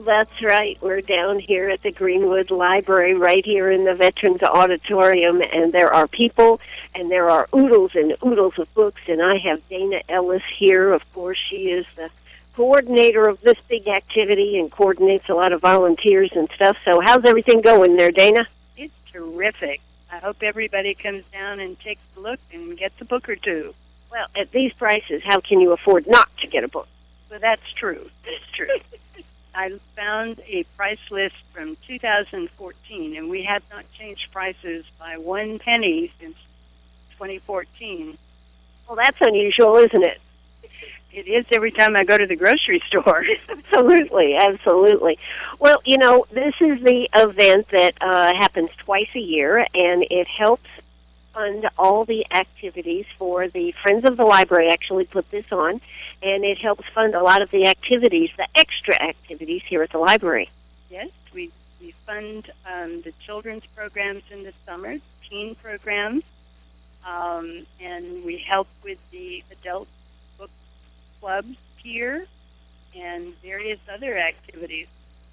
that's right. We're down here at the Greenwood Library, right here in the Veterans Auditorium, and there are people, and there are oodles and oodles of books, and I have Dana Ellis here. Of course, she is the coordinator of this big activity and coordinates a lot of volunteers and stuff. So how's everything going there, Dana? It's terrific. I hope everybody comes down and takes a look and gets a book or two. Well, at these prices, how can you afford not to get a book? Well, that's true. That's true. I found a price list from 2014, and we have not changed prices by 1 penny since 2014. Well, that's unusual, isn't it? It is every time I go to the grocery store. Absolutely, absolutely. Well, you know, this is the event that happens twice a year, and it helps fund all the activities for the Friends of the Library. Actually put this on, and it helps fund a lot of the activities, the extra activities here at the library. Yes, we fund the children's programs in the summer, teen programs, and we help with the adult book clubs here and various other activities.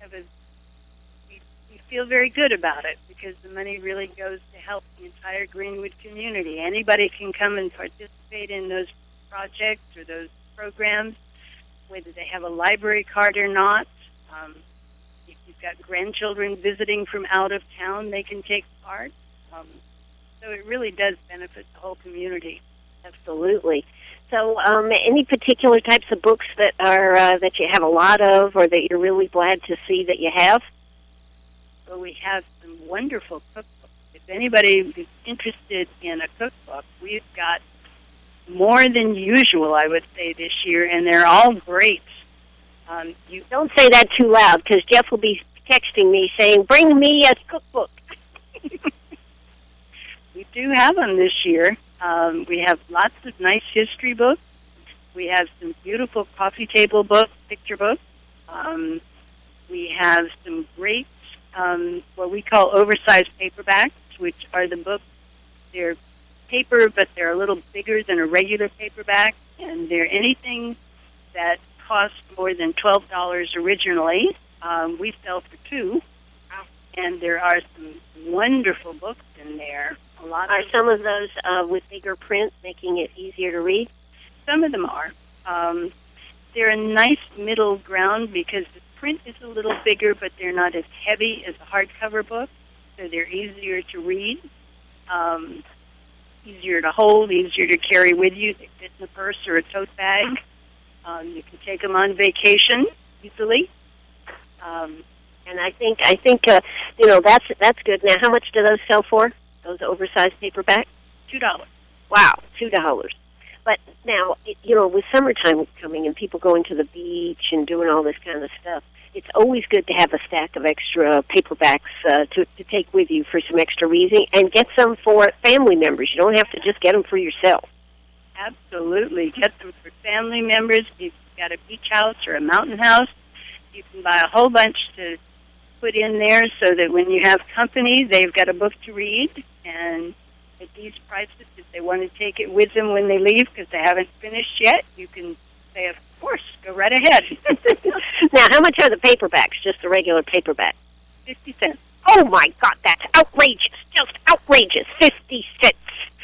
We feel very good about it because the money really goes to help the entire Greenwood community. Anybody can come and participate in those projects or those programs, whether they have a library card or not. If you've got grandchildren visiting from out of town, they can take part. So it really does benefit the whole community. Absolutely. So, any particular types of books that are that you have a lot of, or that you're really glad to see that you have? Well, we have some wonderful cookbooks. If anybody is interested in a cookbook, we've got more than usual, I would say, this year, and they're all great. You don't say that too loud, because Jeff will be texting me saying, "Bring me a cookbook." We do have them this year. We have lots of nice history books. We have some beautiful coffee table books, picture books. We have some great, what we call oversized paperbacks, which are the books. They're paper, but they're a little bigger than a regular paperback, and they're anything that costs more than $12 originally. We sell for $2, and there are some wonderful books in there. Are some of those with bigger print, making it easier to read? Some of them are. They're a nice middle ground because the print is a little bigger, but they're not as heavy as a hardcover book, so they're easier to read, easier to hold, easier to carry with you. They fit in a purse or a tote bag. You can take them on vacation easily. And I think you know, that's good. Now, how much do those sell for? Those oversized paperbacks? $2. Wow, $2. But now, you know, with summertime coming and people going to the beach and doing all this kind of stuff, it's always good to have a stack of extra paperbacks to take with you for some extra reading, and get some for family members. You don't have to just get them for yourself. Absolutely. Get them for family members. If you've got a beach house or a mountain house, you can buy a whole bunch to put in there so that when you have company, they've got a book to read. And at these prices, if they want to take it with them when they leave because they haven't finished yet, you can say, of course, go right ahead. Now, how much are the paperbacks, just the regular paperback? 50 cents. Oh, my God, that's outrageous. Just outrageous. 50 cents.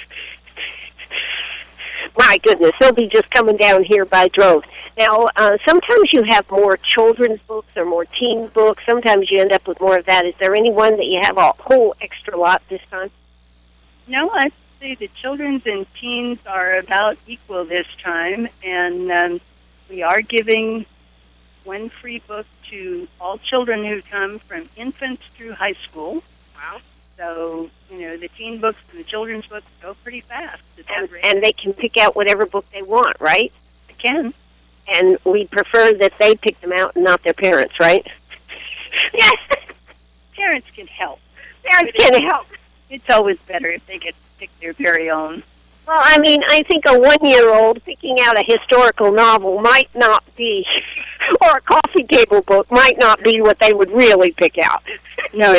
My goodness, they'll be just coming down here by droves. Now, sometimes you have more children's books or more teen books. Sometimes you end up with more of that. Is there any one that you have a whole extra lot this time? No, I'd say the children's and teens are about equal this time, and we are giving one free book to all children who come from infants through high school. Wow. So, you know, the teen books and the children's books go pretty fast at that rate. And they can pick out whatever book they want, right? They can. And we prefer that they pick them out and not their parents, right? Yes. Parents can help. Parents can help. It's always better if they get to pick their very own. Well, I mean, I think a 1-year-old picking out a historical novel might not be, or a coffee table book might not be what they would really pick out. No.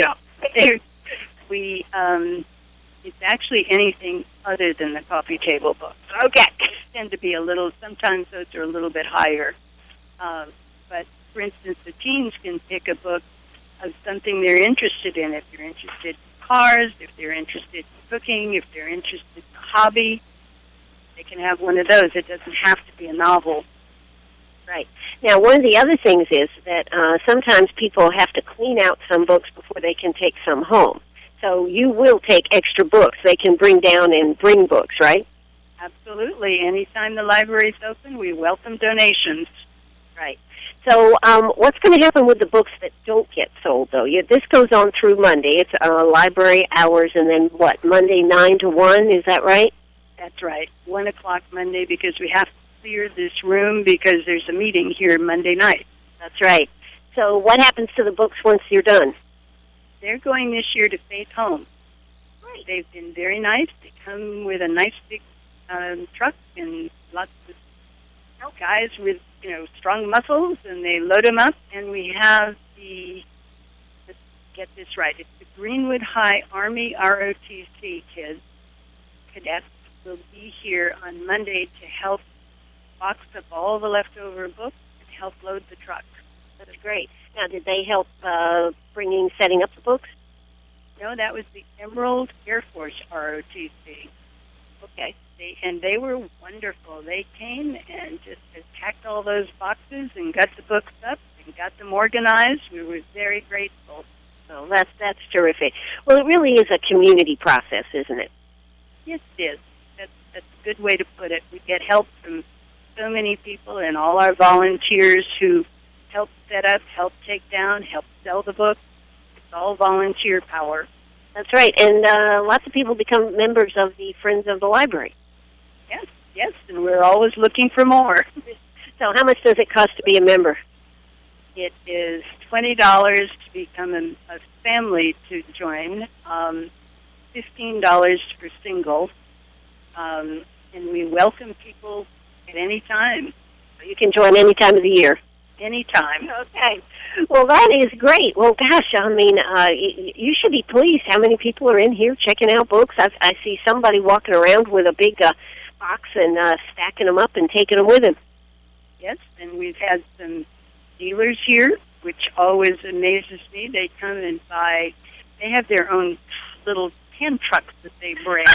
It's actually anything other than the coffee table books. Okay. Tend to be sometimes those are a little bit higher. But for instance, the teens can pick a book of something they're interested in. If they're interested in cars, if they're interested in cooking, if they're interested in a hobby, they can have one of those. It doesn't have to be a novel. Right. Now, one of the other things is that sometimes people have to clean out some books before they can take some home. So you will take extra books. They can bring down and bring books, right? Absolutely. Anytime the library's open, we welcome donations. Right. So what's going to happen with the books that don't get sold, though? This goes on through Monday. It's library hours, and then what, Monday 9 to 1, is that right? That's right. 1 o'clock Monday, because we have to clear this room because there's a meeting here Monday night. That's right. So what happens to the books once you're done? They're going this year to Faith Home. Right. They've been very nice. They come with a nice big truck and lots of guys with, strong muscles, and they load them up, and we have let's get this right, it's the Greenwood High Army ROTC cadets will be here on Monday to help box up all the leftover books and help load the truck. That's great. Now, did they help setting up the books? No, that was the Emerald Air Force ROTC. Okay. They were wonderful. They came and just packed all those boxes and got the books up and got them organized. We were very grateful. So that's terrific. Well, it really is a community process, isn't it? Yes, it is. That's a good way to put it. We get help from so many people and all our volunteers who help set up, help take down, help sell the book. It's all volunteer power. That's right. And lots of people become members of the Friends of the Library. Yes, and we're always looking for more. So how much does it cost to be a member? It is $20 to become a family to join, $15 for single, and we welcome people at any time. You can join any time of the year. Anytime. Okay. Well, that is great. Well, gosh, I mean, you should be pleased how many people are in here checking out books. I see somebody walking around with a big box and stacking them up and taking them with him. Yes, and we've had some dealers here, which always amazes me. They come and buy. They have their own little 10 trucks that they bring.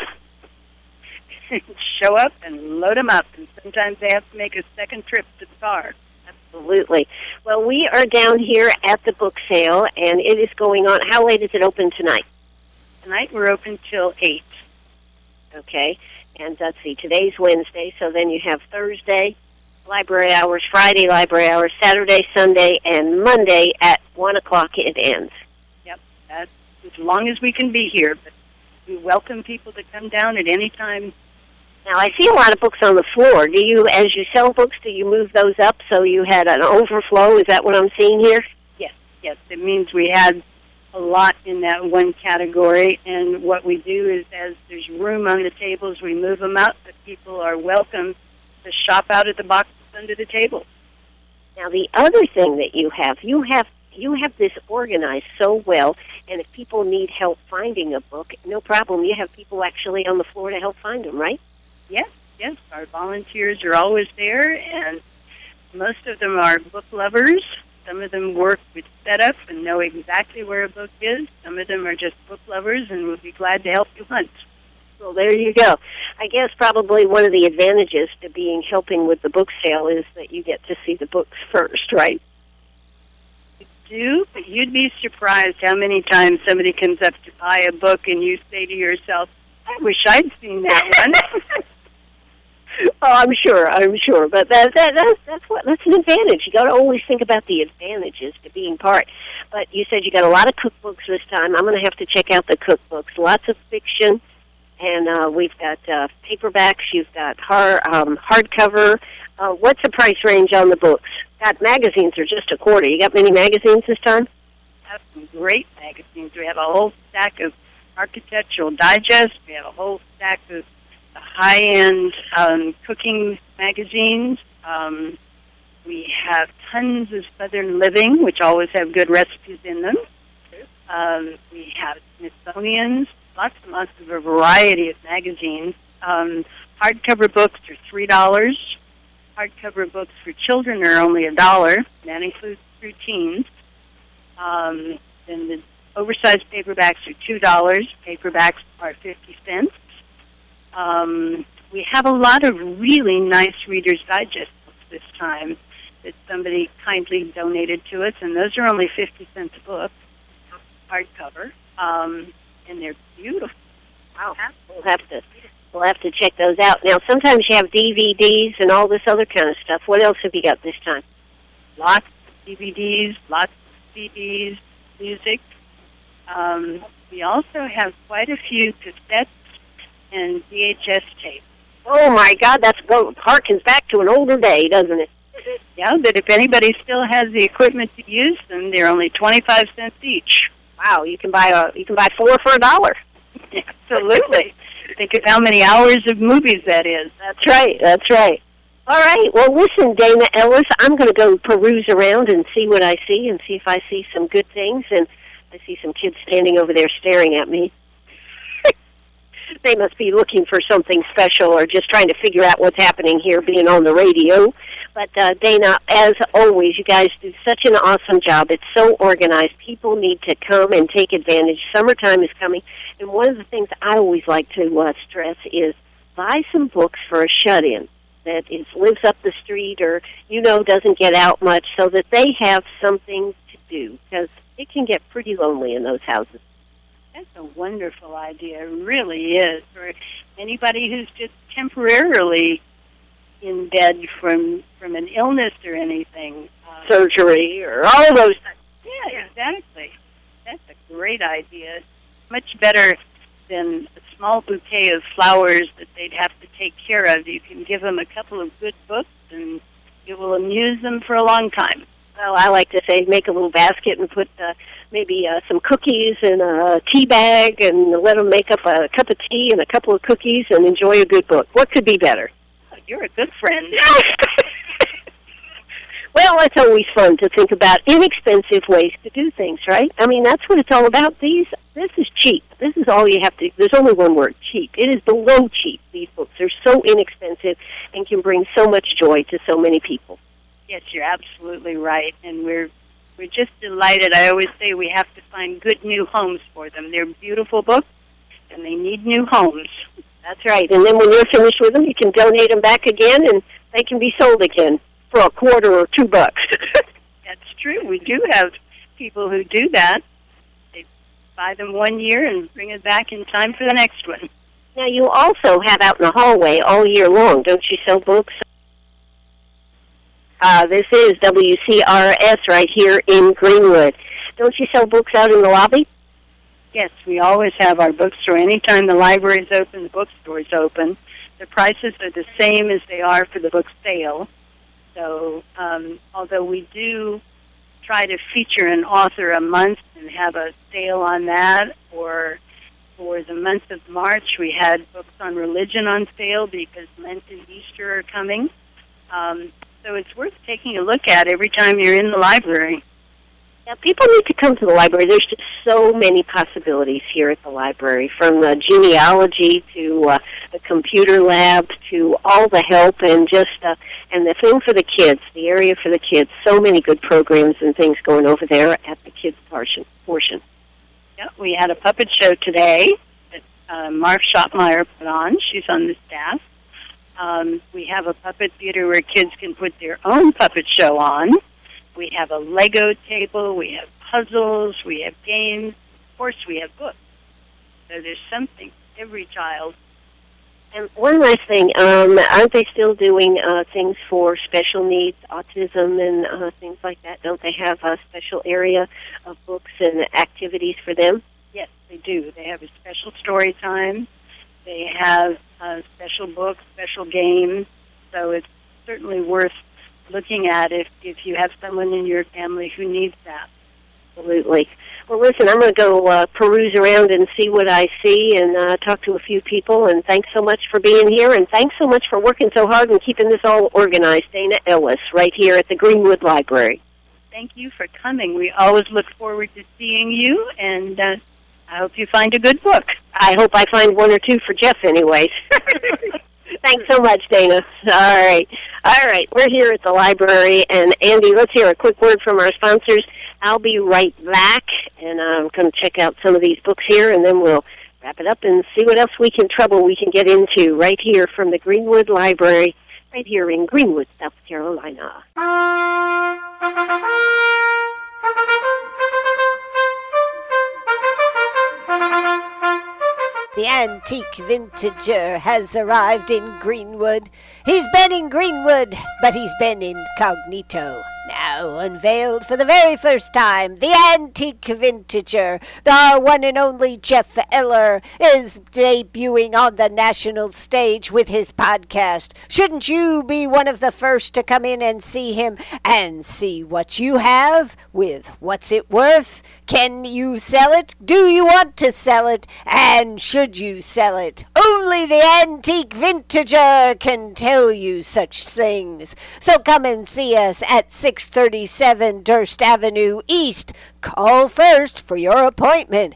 Show up and load them up, and sometimes they have to make a second trip to the car. Absolutely. Well, we are down here at the book sale, and it is going on. How late is it open tonight? Tonight we're open till 8. Okay. And let's see, today's Wednesday, so then you have Thursday, library hours, Friday, library hours, Saturday, Sunday, and Monday at 1 o'clock it ends. Yep. That's as long as we can be here, but we welcome people to come down at any time. Now, I see a lot of books on the floor. Do you, as you sell books, do you move those up so you had an overflow? Is that what I'm seeing here? Yes. It means we had a lot in that one category, and what we do is, as there's room on the tables, we move them out, but people are welcome to shop out at the boxes under the table. Now, the other thing that you have this organized so well, and if people need help finding a book, no problem. You have people actually on the floor to help find them, right? Yes. Our volunteers are always there, and most of them are book lovers. Some of them work with setup and know exactly where a book is. Some of them are just book lovers and would be glad to help you hunt. Well, there you go. I guess probably one of the advantages to helping with the book sale is that you get to see the books first, right? You do, but you'd be surprised how many times somebody comes up to buy a book and you say to yourself, I wish I'd seen that one. Oh, I'm sure, but that's an advantage. You got to always think about the advantages to being part. But you said you got a lot of cookbooks this time. I'm going to have to check out the cookbooks. Lots of fiction, and we've got paperbacks. You've got hardcover. What's the price range on the books? God, magazines are just $0.25. You got many magazines this time? We have some great magazines. We have a whole stack of Architectural Digest. We have a whole stack of high-end cooking magazines. We have tons of Southern Living, which always have good recipes in them. We have Smithsonian's, lots and lots of a variety of magazines. Hardcover books are $3. Hardcover books for children are only $1. That includes through teens. Then the oversized paperbacks are $2. Paperbacks are 50 cents. We have a lot of really nice Reader's Digest books this time that somebody kindly donated to us, and those are only 50 cents a book, hardcover, and they're beautiful. Wow. We'll have to check those out. Now, sometimes you have DVDs and all this other kind of stuff. What else have you got this time? Lots of DVDs, lots of CDs, music. We also have quite a few cassettes and VHS tapes. Oh, my God, that harkens back to an older day, doesn't it? Yeah, but if anybody still has the equipment to use them, they're only 25 cents each. Wow, you can buy 4 for $1. Absolutely. Think of how many hours of movies that is. That's right. All right, well, listen, Dana Ellis, I'm going to go peruse around and see what I see and see if I see some good things. And I see some kids standing over there staring at me. They must be looking for something special or just trying to figure out what's happening here being on the radio. But, Dana, as always, you guys do such an awesome job. It's so organized. People need to come and take advantage. Summertime is coming. And one of the things I always like to stress is buy some books for a shut-in that lives up the street or, doesn't get out much so that they have something to do because it can get pretty lonely in those houses. That's a wonderful idea. It really is. For anybody who's just temporarily in bed from an illness or anything. Surgery or all those things. Yeah, exactly. That's a great idea. Much better than a small bouquet of flowers that they'd have to take care of. You can give them a couple of good books and it will amuse them for a long time. Well, I like to say make a little basket and put maybe some cookies in a tea bag and let them make up a cup of tea and a couple of cookies and enjoy a good book. What could be better? You're a good friend. Well, it's always fun to think about inexpensive ways to do things, right? I mean, that's what it's all about. This is cheap. This is all you have to. There's only one word, cheap. It is below cheap, these books. They're so inexpensive and can bring so much joy to so many people. Yes, you're absolutely right, and we're just delighted. I always say we have to find good new homes for them. They're beautiful books, and they need new homes. That's right. And then when you're finished with them, you can donate them back again, and they can be sold again for $1 or $2. That's true. We do have people who do that. They buy them 1 year and bring it back in time for the next one. Now, you also have out in the hallway all year long, don't you, sell books? This is WCRS right here in Greenwood. Don't you sell books out in the lobby? Yes, we always have our bookstore. Anytime the library is open, the bookstore is open. The prices are the same as they are for the book sale. So, although we do try to feature an author a month and have a sale on that, or for the month of March, we had books on religion on sale because Lent and Easter are coming. So it's worth taking a look at every time you're in the library. Yeah, people need to come to the library. There's just so many possibilities here at the library, from genealogy to the computer lab to all the help and just and the thing for the kids, the area for the kids. So many good programs and things going over there at the kids' portion. Yeah, we had a puppet show today that Marv Schottmeyer put on. She's on the staff. We have a puppet theater where kids can put their own puppet show on. We have a Lego table. We have puzzles. We have games. Of course, we have books. So there's something for every child. And one last thing, aren't they still doing things for special needs, autism and things like that? Don't they have a special area of books and activities for them? Yes, they do. They have a special story time. They have special books, special games. So it's certainly worth looking at if you have someone in your family who needs that. Absolutely. Well, listen, I'm going to go peruse around and see what I see and talk to a few people. And thanks so much for being here, and thanks so much for working so hard and keeping this all organized. Dana Ellis, right here at the Greenwood Library. Thank you for coming. We always look forward to seeing you, and I hope you find a good book. I hope I find one or two for Jeff anyways. Thanks so much, Dana. All right. We're here at the library, and Andy, let's hear a quick word from our sponsors. I'll be right back, and I'm going to check out some of these books here, and then we'll wrap it up and see what else we can get into right here from the Greenwood Library, right here in Greenwood, South Carolina. The antique vintager has arrived in Greenwood. He's been in Greenwood, but he's been incognito. Now unveiled for the very first time, the antique vintager, our one and only Jeff Eller, is debuting on the national stage with his podcast. Shouldn't you be one of the first to come in and see him and see what you have with What's It Worth? Can you sell it? Do you want to sell it? And should you sell it? Only the antique vintager can tell you such things. So come and see us at 637 Durst Avenue East. Call first for your appointment.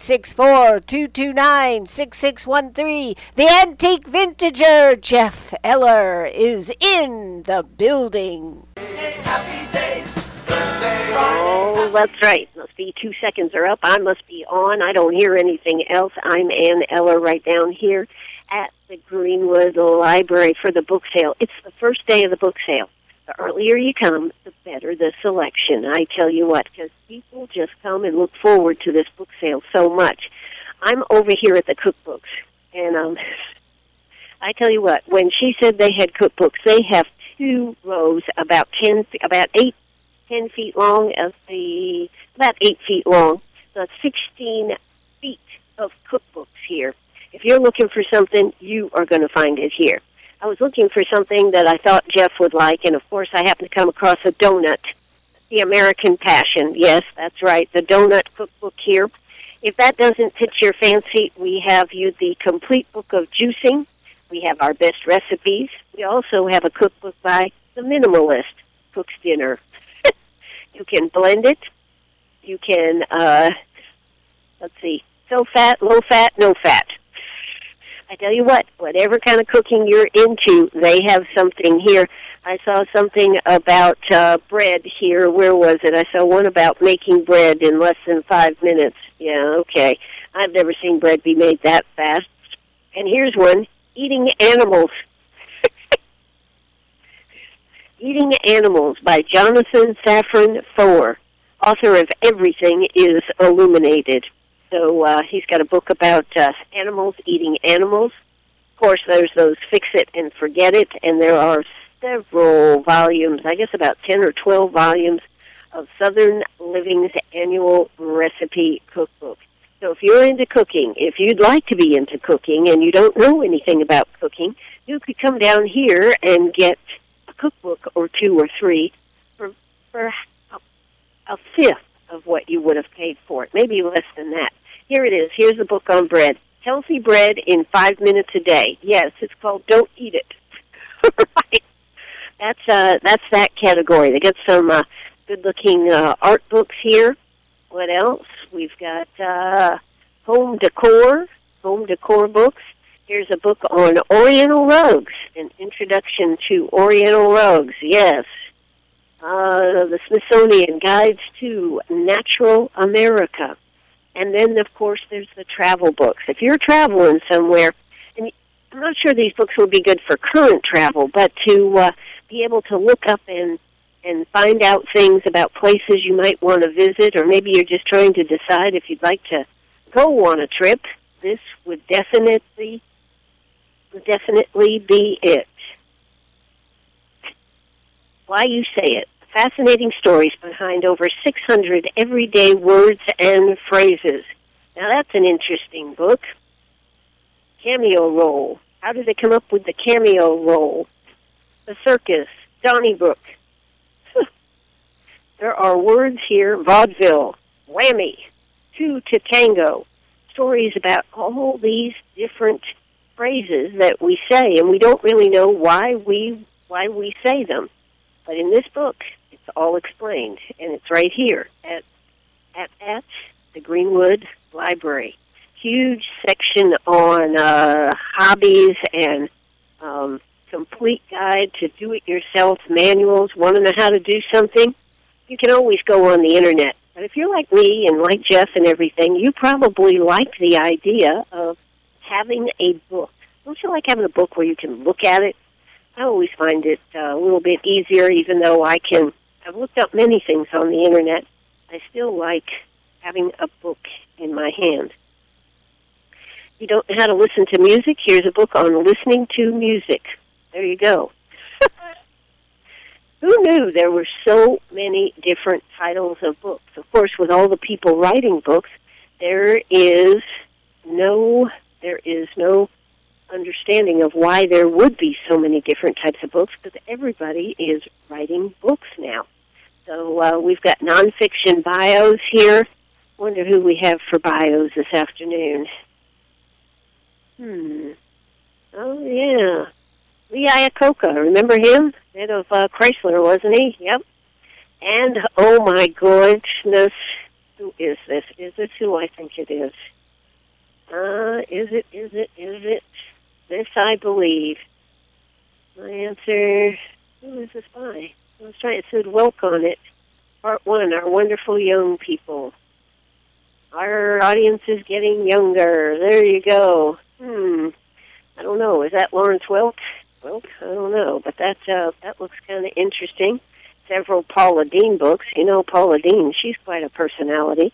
864-229-6613. The antique vintager, Jeff Eller, is in the building. Happy days. Oh, that's right. Must be 2 seconds are up. I must be on. I don't hear anything else. I'm Ann Eller right down here at the Greenwood Library for the book sale. It's the first day of the book sale. The earlier you come, the better the selection. I tell you what, because people just come and look forward to this book sale so much. I'm over here at the cookbooks, and I tell you what, when she said they had cookbooks, they have 2 rows about 10 feet long, about 8 feet long. So 16 feet of cookbooks here. If you're looking for something, you are going to find it here. I was looking for something that I thought Jeff would like, and of course I happened to come across a donut, The American Passion. Yes, that's right, the donut cookbook here. If that doesn't pitch your fancy, we have you the complete book of juicing. We have our best recipes. We also have a cookbook by The Minimalist, Cook's Dinner. You can blend it. You can, so fat, low fat, no fat. I tell you what, whatever kind of cooking you're into, they have something here. I saw something about bread here. Where was it? I saw one about making bread in less than 5 minutes. Yeah, okay. I've never seen bread be made that fast. And here's one, Eating Animals. Eating Animals by Jonathan Safran Foer, author of Everything is Illuminated. So he's got a book about animals eating animals. Of course, there's those Fix It and Forget It, and there are several volumes, I guess about 10 or 12 volumes, of Southern Living's annual recipe cookbook. So if you're into cooking, if you'd like to be into cooking and you don't know anything about cooking, you could come down here and get a cookbook or 2 or 3 for a fifth of what you would have paid for it, maybe less than that. Here it is. Here's the book on bread. Healthy bread in 5 minutes a day. Yes, it's called Don't Eat It. Right. That's that category. They got some good-looking art books here. What else? We've got home decor books. Here's a book on Oriental rugs, an introduction to Oriental rugs. Yes. The Smithsonian Guides to Natural America. And then, of course, there's the travel books. If you're traveling somewhere, and I'm not sure these books will be good for current travel, but to be able to look up and find out things about places you might want to visit, or maybe you're just trying to decide if you'd like to go on a trip, this would definitely be it. Why You Say It. Fascinating stories behind over 600 everyday words and phrases. Now that's an interesting book. Cameo Roll. How did they come up with the cameo roll? The Circus. Donnybrook. There are words here. Vaudeville. Whammy. Two to tango. Stories about all these different phrases that we say, and we don't really know why we say them. But in this book, it's all explained, and it's right here at the Greenwood Library. Huge section on hobbies and complete guide to do-it-yourself manuals, want to know how to do something, you can always go on the Internet. But if you're like me and like Jeff and everything, you probably like the idea of having a book. Don't you like having a book where you can look at it? I always find it a little bit easier, even though I've looked up many things on the Internet. I still like having a book in my hand. You don't know how to listen to music? Here's a book on listening to music. There you go. Who knew there were so many different titles of books? Of course, with all the people writing books, there is no understanding of why there would be so many different types of books, because everybody is writing books now. So we've got nonfiction bios here. Wonder who we have for bios this afternoon. Oh, yeah. Lee Iacocca, remember him? Head of Chrysler, wasn't he? Yep. And, oh my goodness, who is this? Is this who I think it is? Is it? This I believe. My answer, who is this by? I was trying, it said Welk on it. Part 1, Our Wonderful Young People. Our audience is getting younger. There you go. I don't know. Is that Lawrence Welk? Welk? I don't know. But that looks kind of interesting. Several Paula Deen books. You know Paula Deen. She's quite a personality.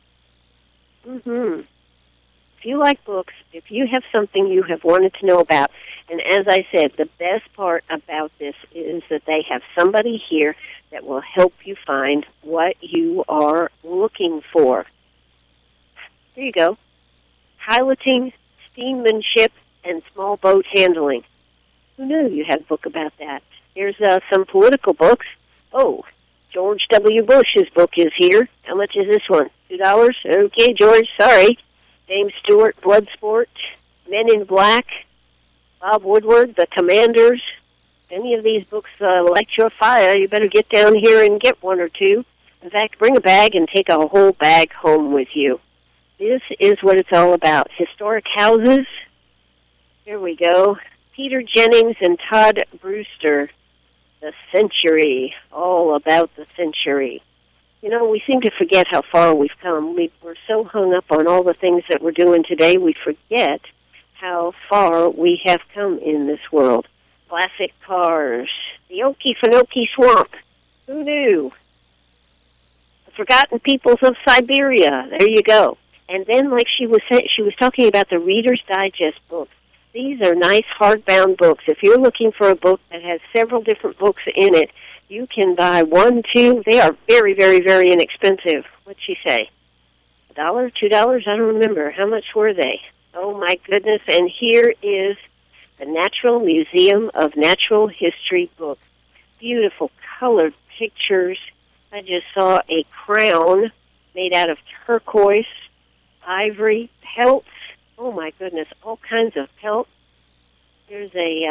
If you like books, if you have something you have wanted to know about, and as I said, the best part about this is that they have somebody here that will help you find what you are looking for. There you go. Piloting, steammanship, and small boat handling. Who knew you had a book about that? Here's some political books. Oh, George W. Bush's book is here. How much is this one? $2? Okay, George, sorry. James Stewart, Bloodsport, Men in Black, Bob Woodward, The Commanders. Any of these books light your fire, you better get down here and get one or two. In fact, bring a bag and take a whole bag home with you. This is what it's all about. Historic houses. Here we go. Peter Jennings and Todd Brewster. The Century. All about the century. You know, we seem to forget how far we've come. We're so hung up on all the things that we're doing today, we forget how far we have come in this world. Classic cars. The Okefenokee Swamp. Who knew? The Forgotten Peoples of Siberia. There you go. And then, like she was talking about the Reader's Digest books. These are nice hardbound books. If you're looking for a book that has several different books in it, you can buy 1, 2. They are very, very, very inexpensive. What'd she say? $1, $2? I don't remember. How much were they? Oh, my goodness. And here is the Natural Museum of Natural History book. Beautiful colored pictures. I just saw a crown made out of turquoise, ivory, pelts. Oh, my goodness, all kinds of pelts. There's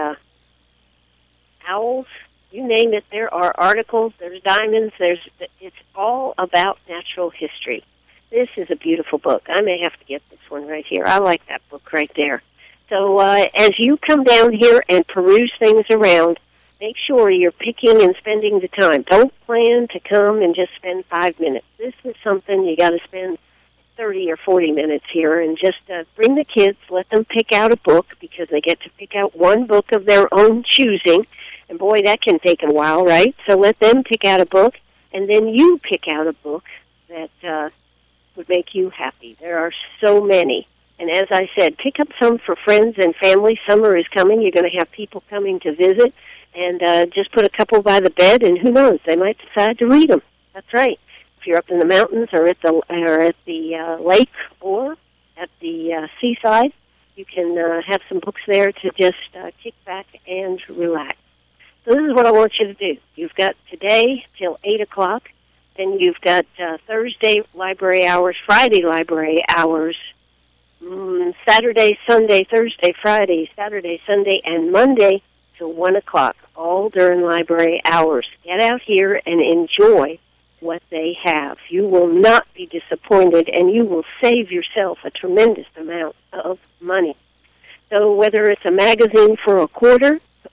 owls. You name it, there are articles, there's diamonds, it's all about natural history. This is a beautiful book. I may have to get this one right here. I like that book right there. So as you come down here and peruse things around, make sure you're picking and spending the time. Don't plan to come and just spend 5 minutes. This is something you got to spend 30 or 40 minutes here, and just bring the kids, let them pick out a book, because they get to pick out one book of their own choosing, and boy, that can take a while, right? So let them pick out a book, and then you pick out a book that would make you happy. There are so many, and as I said, pick up some for friends and family. Summer is coming. You're going to have people coming to visit, and just put a couple by the bed, and who knows, they might decide to read them. That's right. If you're up in the mountains or at the lake or at the seaside, you can have some books there to just kick back and relax. So this is what I want you to do. You've got today till 8 o'clock. Then you've got Thursday library hours, Friday library hours, Saturday, Sunday, Thursday, Friday, Saturday, Sunday, and Monday till 1 o'clock, all during library hours. Get out here and enjoy what they have. You will not be disappointed, and you will save yourself a tremendous amount of money. So whether it's a magazine for $0.25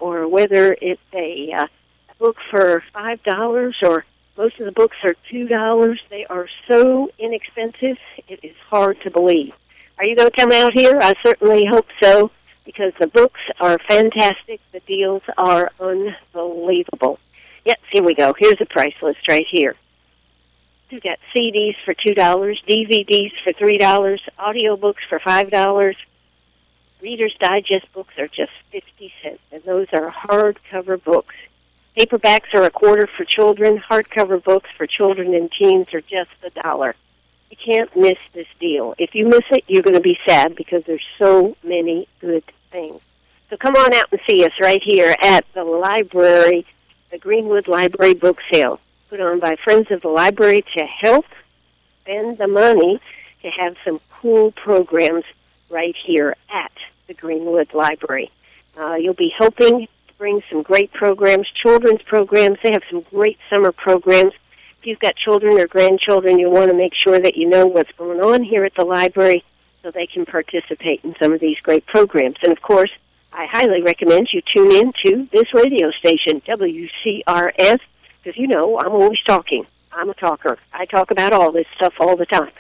or whether it's a book for $5 or most of the books are $2. They are so inexpensive, it is hard to believe. Are you going to come out here? I certainly hope so, because the books are fantastic. The deals are unbelievable. Yes, here we go. Here's a price list right here. We've got CDs for $2, DVDs for $3, audiobooks for $5. Reader's Digest books are just 50 cents, and those are hardcover books. Paperbacks are $0.25 for children. Hardcover books for children and teens are just $1. You can't miss this deal. If you miss it, you're going to be sad because there's so many good things. So come on out and see us right here at the library, the Greenwood Library Book Sale, put on by Friends of the Library to help spend the money to have some cool programs right here at the Greenwood Library. You'll be helping to bring some great programs, children's programs. They have some great summer programs. If you've got children or grandchildren, you want to make sure that you know what's going on here at the library so they can participate in some of these great programs. And, of course, I highly recommend you tune in to this radio station, WCRS, because, you know, I'm always talking. I'm a talker. I talk about all this stuff all the time.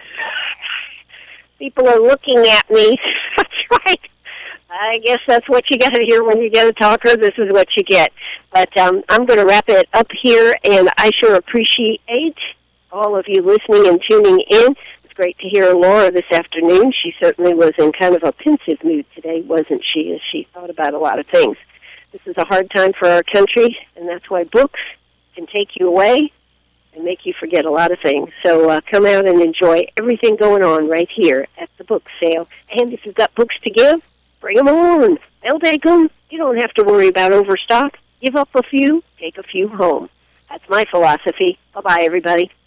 People are looking at me. That's right. I guess that's what you got to hear when you get a talker. This is what you get. But I'm going to wrap it up here, and I sure appreciate all of you listening and tuning in. It's great to hear Laura this afternoon. She certainly was in kind of a pensive mood today, wasn't she, as she thought about a lot of things. This is a hard time for our country, and that's why books can take you away and make you forget a lot of things. So come out and enjoy everything going on right here at the book sale. And if you've got books to give, bring them on. They'll take them. You don't have to worry about overstock. Give up a few, take a few home. That's my philosophy. Bye-bye, everybody.